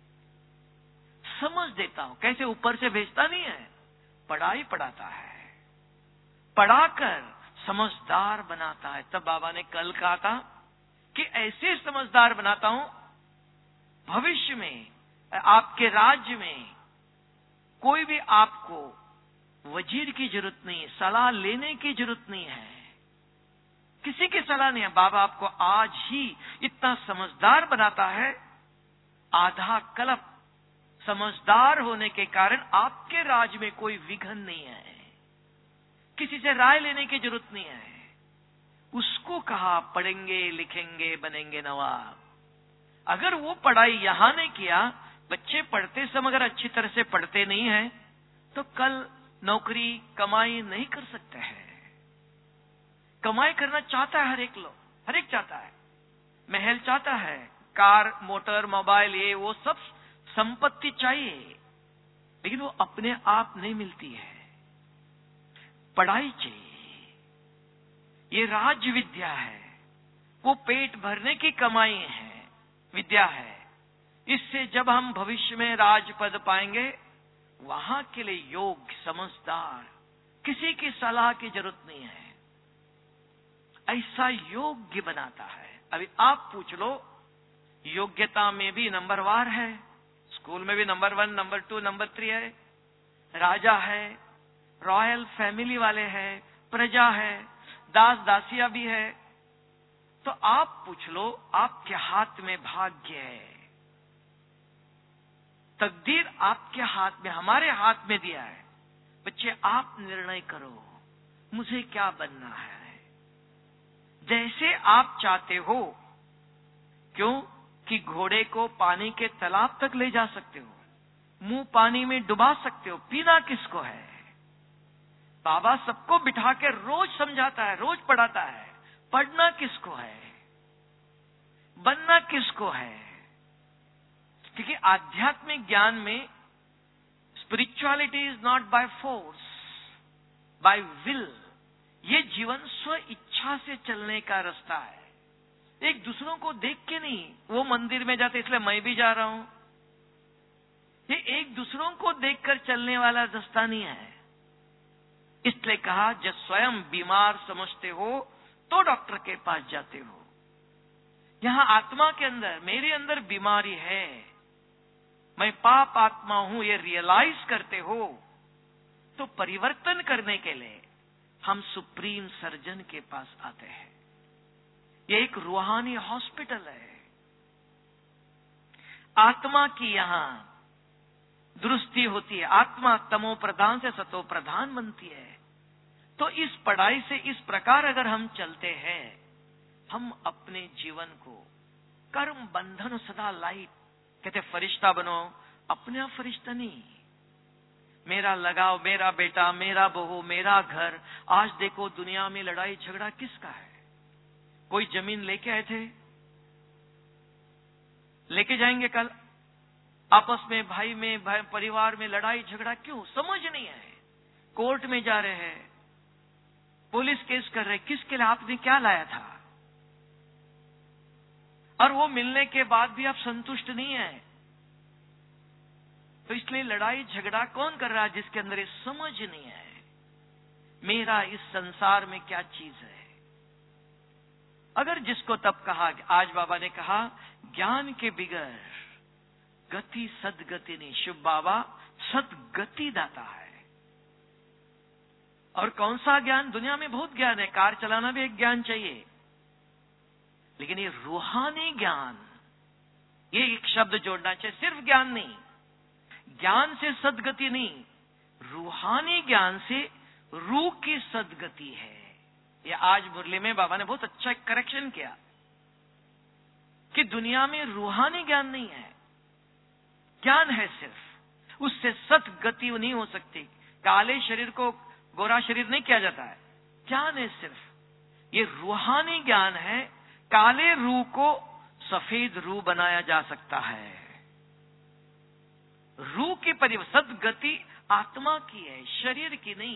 समझ देता हूं। कैसे? ऊपर से भेजता नहीं है, पढ़ाई पढ़ाता है, पढ़ाकर समझदार बनाता है। तब बाबा ने कल कहा था कि ऐसे समझदार बनाता हूं, भविष्य में आपके राज्य में कोई भी आपको वजीर की जरूरत नहीं है, सलाह लेने की जरूरत नहीं है, किसी की सलाह नहीं है। बाबा आपको आज ही इतना समझदार बनाता है, आधा कल्प समझदार होने के कारण आपके राज में कोई विघ्न नहीं है, किसी से राय लेने की जरूरत नहीं है। उसको कहा पढ़ेंगे लिखेंगे बनेंगे नवाब। अगर वो पढ़ाई यहां नहीं किया, बच्चे पढ़ते समय अगर अच्छी तरह से पढ़ते नहीं है तो कल नौकरी कमाई नहीं कर सकते हैं। कमाई करना चाहता है हर एक लोग, हर एक चाहता है, महल चाहता है, कार मोटर मोबाइल ये वो सब संपत्ति चाहिए, लेकिन वो अपने आप नहीं मिलती है, पढ़ाई चाहिए। ये राज विद्या है, वो पेट भरने की कमाई है, विद्या है। इससे जब हम भविष्य में राजपद पाएंगे, वहां के लिए योग्य समझदार, किसी की सलाह की जरूरत नहीं है, ऐसा योग्य बनाता है। अभी आप पूछ लो, योग्यता में भी नंबरवार है, स्कूल में भी number one number two number three है, राजा है, रॉयल फैमिली वाले हैं, प्रजा है, दास दासिया भी है। तो आप पूछ लो, आपके हाथ में भाग्य है, तकदीर आपके हाथ में, हमारे हाथ में दिया है। बच्चे आप निर्णय करो, मुझे क्या बनना है, जैसे आप चाहते हो। क्यों कि घोड़े को पानी के तालाब तक ले जा सकते हो, मुंह पानी में डुबा सकते हो, पीना किसको है। बाबा सबको बिठा के रोज समझाता है, रोज पढ़ाता है, पढ़ना किसको है, बनना किसको है। क्योंकि आध्यात्मिक ज्ञान में spirituality is not by force, by will. ये जीवन स्व इच्छा से चलने का रास्ता है, एक दूसरों को देख के नहीं। वो मंदिर में जाते इसलिए मैं भी जा रहा हूं, ये एक दूसरों को देखकर चलने वाला रास्ता नहीं है। इसलिए कहा, जब स्वयं बीमार समझते हो तो डॉक्टर के पास जाते हो। यहां आत्मा के अंदर, मेरे अंदर बीमारी है, मैं पाप आत्मा हूं, ये रियलाइज करते हो तो परिवर्तन करने के लिए हम सुप्रीम सर्जन के पास आते हैं। ये एक रूहानी हॉस्पिटल है। आत्मा की यहां दुरुस्ती होती है, आत्मा तमो प्रधान से सतो प्रधान बनती है। तो इस पढ़ाई से इस प्रकार अगर हम चलते हैं, हम अपने जीवन को कर्म बंधन सदा लाइट, कहते फरिश्ता बनो, अपने आप फरिश्ता नहीं। मेरा लगाव, मेरा बेटा, मेरा बहू, मेरा घर। आज देखो दुनिया में लड़ाई झगड़ा किसका है? कोई जमीन लेके आए थे, लेके जाएंगे कल। आपस में, भाई में, भाई परिवार में लड़ाई झगड़ा क्यों? समझ नहीं है। कोर्ट में जा रहे हैं, पुलिस केस कर रहे, किसके लिए? आपने क्या लाया था? और वो मिलने के बाद भी आप संतुष्ट नहीं है। तो इसलिए लड़ाई झगड़ा कौन कर रहा है? जिसके अंदर ये समझ नहीं है मेरा इस संसार में क्या चीज है। अगर जिसको तब कहा, आज बाबा ने कहा ज्ञान के बिगर गति सदगति नहीं। शिव बाबा सदगति दाता है। और कौन सा ज्ञान? दुनिया में बहुत ज्ञान है, कार चलाना भी एक ज्ञान चाहिए, लेकिन ये रूहानी ज्ञान, ये एक शब्द जोड़ना चाहिए। सिर्फ ज्ञान नहीं, ज्ञान से सदगति नहीं, रूहानी ज्ञान से रूह की सदगति है। ये आज मुरली में बाबा ने बहुत अच्छा करेक्शन किया कि दुनिया में रूहानी ज्ञान नहीं है, ज्ञान है सिर्फ, उससे सदगति नहीं हो सकती। काले शरीर को गोरा शरीर नहीं किया जाता है, ज्ञान है सिर्फ। ये रूहानी ज्ञान है, काले रूह को सफेद रूह बनाया जा सकता है। रूह की परिवर्तन, सदगति आत्मा की है, शरीर की नहीं।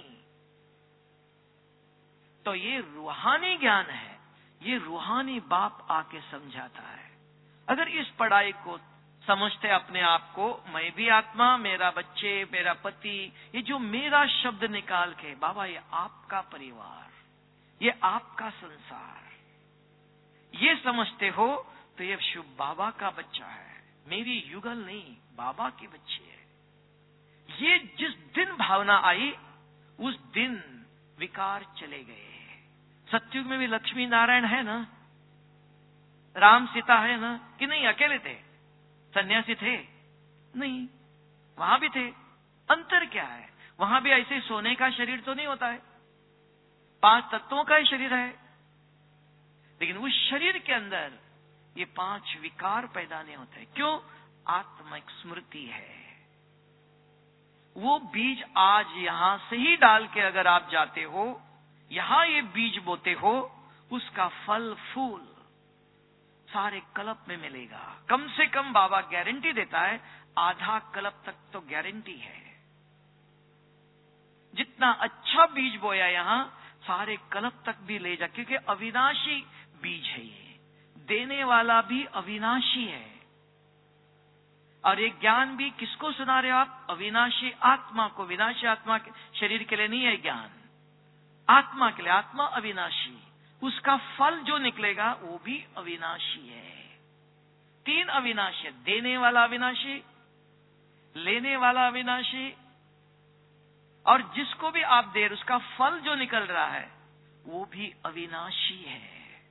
तो ये रूहानी ज्ञान है, ये रूहानी बाप आके समझाता है। अगर इस पढ़ाई को समझते अपने आप को, मैं भी आत्मा, मेरा बच्चे, मेरा पति, ये जो मेरा शब्द निकाल के, बाबा ये आपका परिवार, ये आपका संसार, ये समझते हो तो ये शिव बाबा का बच्चा है, मेरी युगल नहीं, बाबा की बच्ची है। ये जिस दिन भावना आई उस दिन विकार चले गए। सतयुग में भी लक्ष्मी नारायण है ना, राम सीता है ना, कि नहीं? अकेले थे? सन्यासी थे? नहीं, वहां भी थे। अंतर क्या है? वहां भी ऐसे सोने का शरीर तो नहीं होता है, पांच तत्वों का ही शरीर है, लेकिन उस शरीर के अंदर ये पांच विकार पैदा नहीं होते। क्यों? आत्मिक स्मृति है। वो बीज आज यहां से ही डाल के अगर आप जाते हो, यहां ये बीज बोते हो, उसका फल फूल सारे कल्प में मिलेगा। कम से कम बाबा गारंटी देता है, आधा कल्प तक तो गारंटी है। जितना अच्छा बीज बोया यहां, सारे कल्प तक भी ले जा, क्योंकि अविनाशी बीज है ये, देने वाला भी अविनाशी है। और ये ज्ञान भी किसको सुना रहे हो आप? अविनाशी आत्मा को। विनाशी आत्मा के शरीर के लिए नहीं है ज्ञान, आत्मा के लिए। आत्मा अविनाशी, उसका फल जो निकलेगा वो भी अविनाशी है। तीन अविनाशी है, देने वाला अविनाशी, लेने वाला अविनाशी, और जिसको भी आप दे रहे उसका फल जो निकल रहा है वो भी अविनाशी है।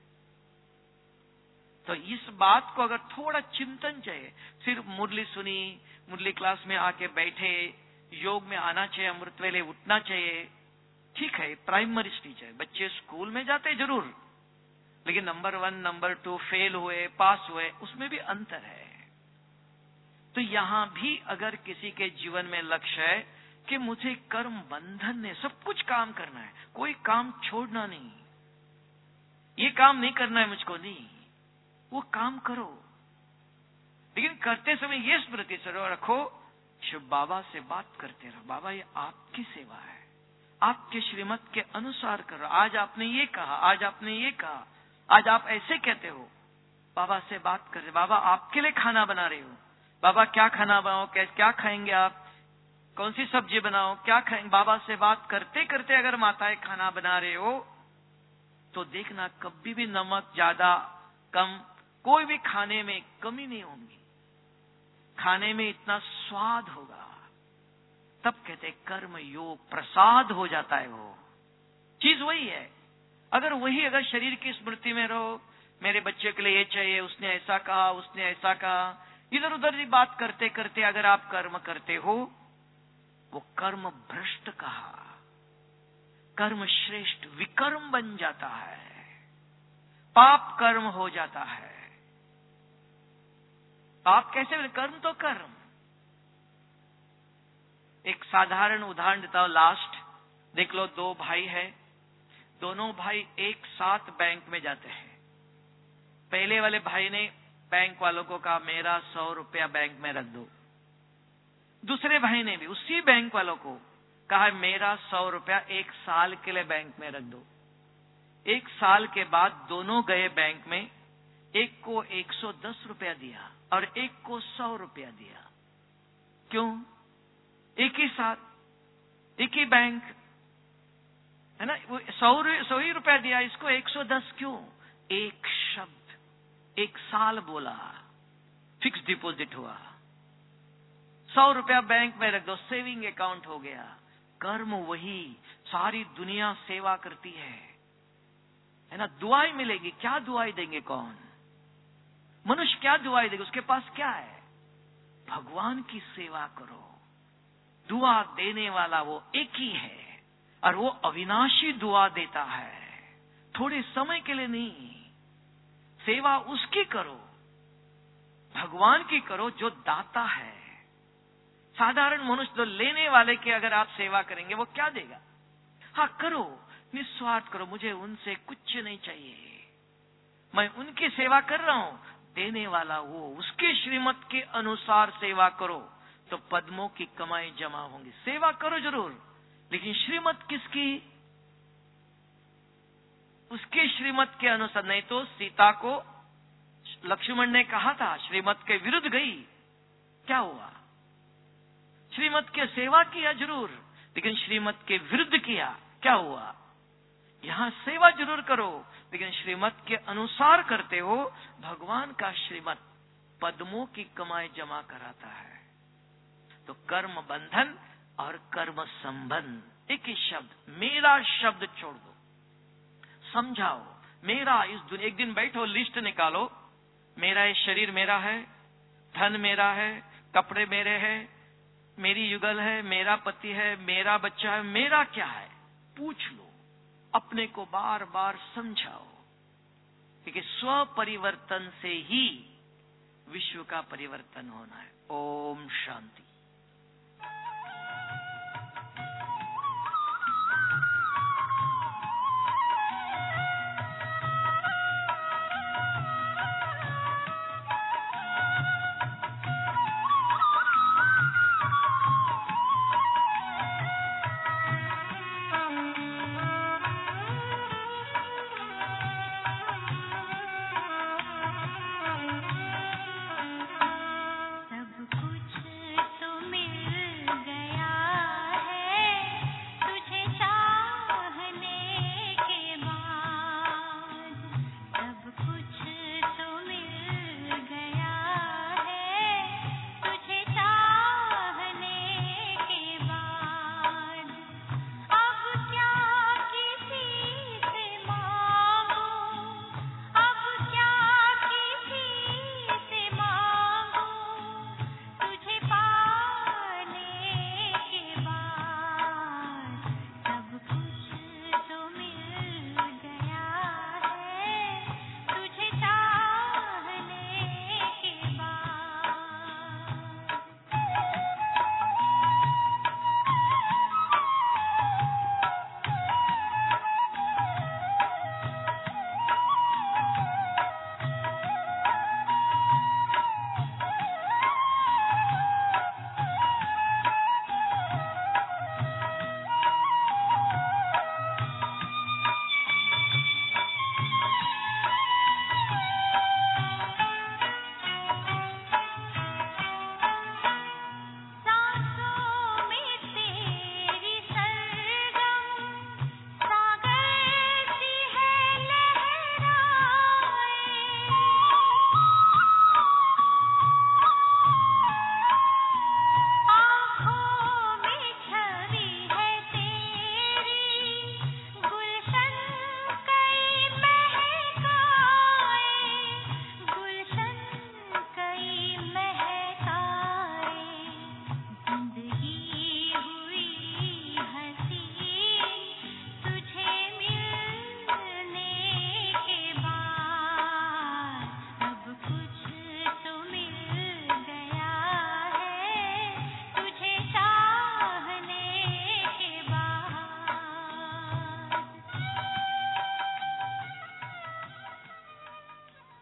तो इस बात को अगर थोड़ा चिंतन चाहिए, सिर्फ मुरली सुनी, मुरली क्लास में आके बैठे, योग में आना चाहिए, अमृत वेले उठना चाहिए, ठीक है, प्राइमरी स्टेज है। बच्चे स्कूल में जाते जरूर, लेकिन number one, number two, fail हुए, पास हुए, उसमें भी अंतर है। तो यहां भी अगर किसी के जीवन में लक्ष्य है कि मुझे कर्म बंधन ने सब कुछ काम करना है, कोई काम छोड़ना नहीं, ये काम नहीं करना है मुझको, नहीं, वो काम करो, लेकिन करते समय ये स्मृति से रखो, शिव बाबा से बात करते रहो, बाबा ये आपकी सेवा है, आपके श्रीमत के अनुसार करो। आज आपने ये कहा, आज आपने ये कहा, आज आप ऐसे कहते हो, बाबा से बात कर रहे, बाबा आपके लिए खाना बना रहे हो, बाबा क्या खाना बनाओ, क्या खाएंगे आप, कौन सी सब्जी बनाओ, क्या खाएंगे। बाबा से बात करते करते अगर माताएं खाना बना रहे हो तो देखना कभी भी नमक ज्यादा कम, कोई भी खाने में कमी नहीं होगी, खाने में इतना स्वाद होगा। तब कहते कर्म योग प्रसाद हो जाता है। वो चीज वही है। अगर वही अगर शरीर की स्मृति में रहो, मेरे बच्चे के लिए ये चाहिए, उसने ऐसा कहा, उसने ऐसा कहा, इधर उधर की बात करते करते अगर आप कर्म करते हो, वो कर्म भ्रष्ट कहा, कर्म श्रेष्ठ विकर्म बन जाता है, पाप कर्म हो जाता है। पाप कैसे? कर्म तो कर्म, एक साधारण उदाहरण देता हूं लास्ट। देख लो, दो भाई है, दोनों भाई एक साथ बैंक में जाते हैं। पहले वाले भाई ने बैंक वालों को कहा मेरा सौ रुपया बैंक में रख दो। दूसरे भाई ने भी उसी बैंक वालों को कहा मेरा सौ रुपया एक साल के लिए बैंक में रख दो। एक साल के बाद दोनों गए बैंक में, एक को एक सौ दस रुपया दिया और एक को सौ रुपया दिया। क्यों? एक ही साथ, एक ही बैंक है ना, वो सौ सौ ही रुपया दिया, इसको एक सौ दस क्यों? एक शब्द, एक साल बोला, फिक्स डिपॉजिट हुआ। सौ रुपया बैंक में रख दो, सेविंग अकाउंट हो गया। कर्म वही, सारी दुनिया सेवा करती है, है ना। दुआई मिलेगी, क्या दुआई देंगे? कौन? मनुष्य क्या दुआई देगा? उसके पास क्या है? भगवान की सेवा करो। दुआ देने वाला वो एक ही है और वो अविनाशी दुआ देता है, थोड़े समय के लिए नहीं। सेवा उसकी करो, भगवान की करो जो दाता है। साधारण मनुष्य जो लेने वाले की अगर आप सेवा करेंगे, वो क्या देगा? हाँ करो, निस्वार्थ करो, मुझे उनसे कुछ नहीं चाहिए, मैं उनकी सेवा कर रहा हूं। देने वाला वो, उसके श्रीमत के अनुसार सेवा करो तो पद्मों की कमाई जमा होंगी। सेवा करो जरूर, लेकिन श्रीमत किसकी? उसके श्रीमत के अनुसार। नहीं तो सीता को लक्ष्मण ने कहा था श्रीमत के विरुद्ध गई, क्या हुआ? श्रीमत की सेवा किया जरूर, लेकिन श्रीमत के विरुद्ध किया, क्या हुआ? यहां सेवा जरूर करो, लेकिन श्रीमत के अनुसार करते हो। भगवान का श्रीमत पद्मों की कमाई जमा कराता है। तो कर्म बंधन और कर्म संबंध, एक ही शब्द, मेरा शब्द छोड़ दो। समझाओ, मेरा इस दुनिया, एक दिन बैठो, लिस्ट निकालो, मेरा ये शरीर मेरा है, धन मेरा है, कपड़े मेरे हैं, मेरी युगल है, मेरा पति है, मेरा बच्चा है, मेरा क्या है? पूछ लो, अपने को बार बार समझाओ, क्योंकि स्व परिवर्तन से ही विश्व का परिवर्तन होना है। ओम शांति।